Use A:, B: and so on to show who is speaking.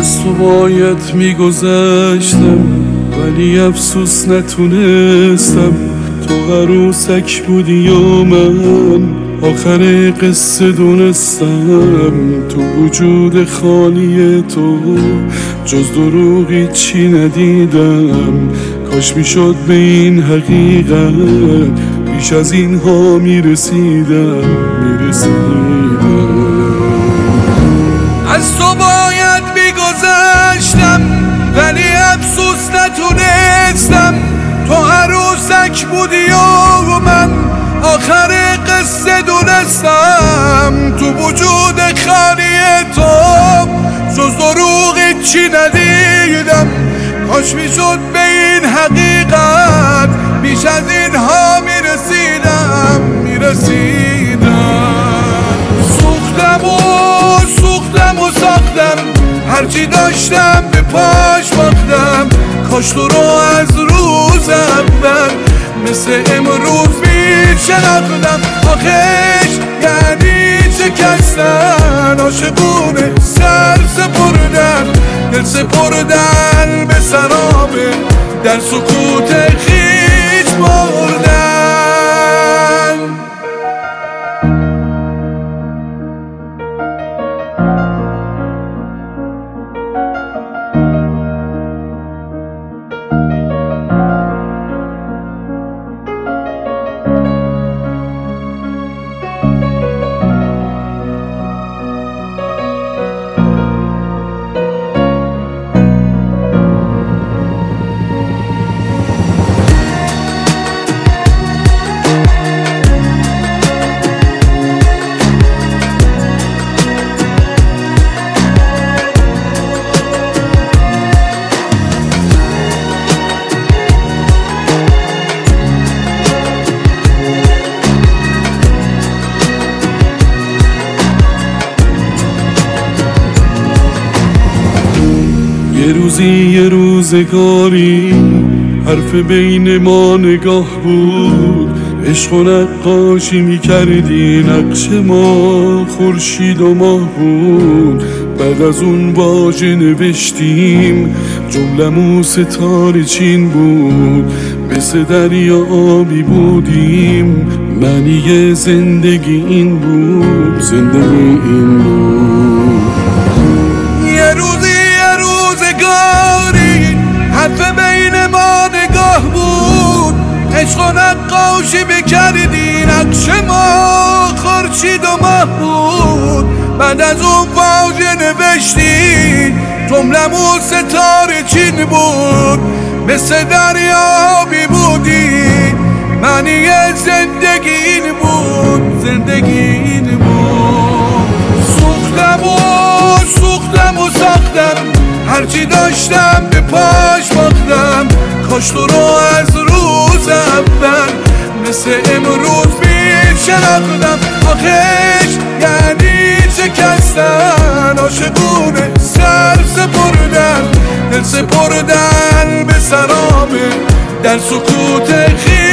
A: از تو باید میگذشتم ولی افسوس نتونستم. تو عروسک بودی یا من آخر قصه دونستم. تو وجود خالی تو جز دروغی چی ندیدم. کاش میشد به این حقیقت بیش از اینها میرسیدم.
B: از تو باید میگذشتم ولی افسوس نتونستم. تو عروسک بودی و من آخر قصه دونستم. تو وجود خالی تو جز دروغی چی ندیدم. کاش میشد به این حقیقت بیش از اینها میرسیدم. سوختم و ساختم هرچی داشتم به پاش باختم. کاش تو رو از روز اول مثل امروز میشناختم. آخش یعنی شکستن عاشقونه سر سپردن دل سپردن به سرابه در سکوت خیش بردن.
A: یه روزی یه روزگاری حرف بین ما نگاه بود. عشق و نقاشی میکردی نقش ما خورشید و ماه بود. بعد از اون واژه نوشتیم جملمون ستاره چین بود. مثل دریا آبی بودیم معنی زندگی این بود.
B: یه روزی حرف بین ما نگاه بود. عشق و نقاشی بکردی نقش ما خورشید و ماه بود. بعد از اون واژه نوشتی جملمون ستاره چین بود. مثل دریابی بودی معنی زندگی این بود. سوختم و ساختم هرچی داشتم به پاش باختم. کاش تو رو از روز اول مثل امروز میشناختم. آخش یعنی شکستن عاشقونه سر سپردن دل سپردن به سرابه در سکوت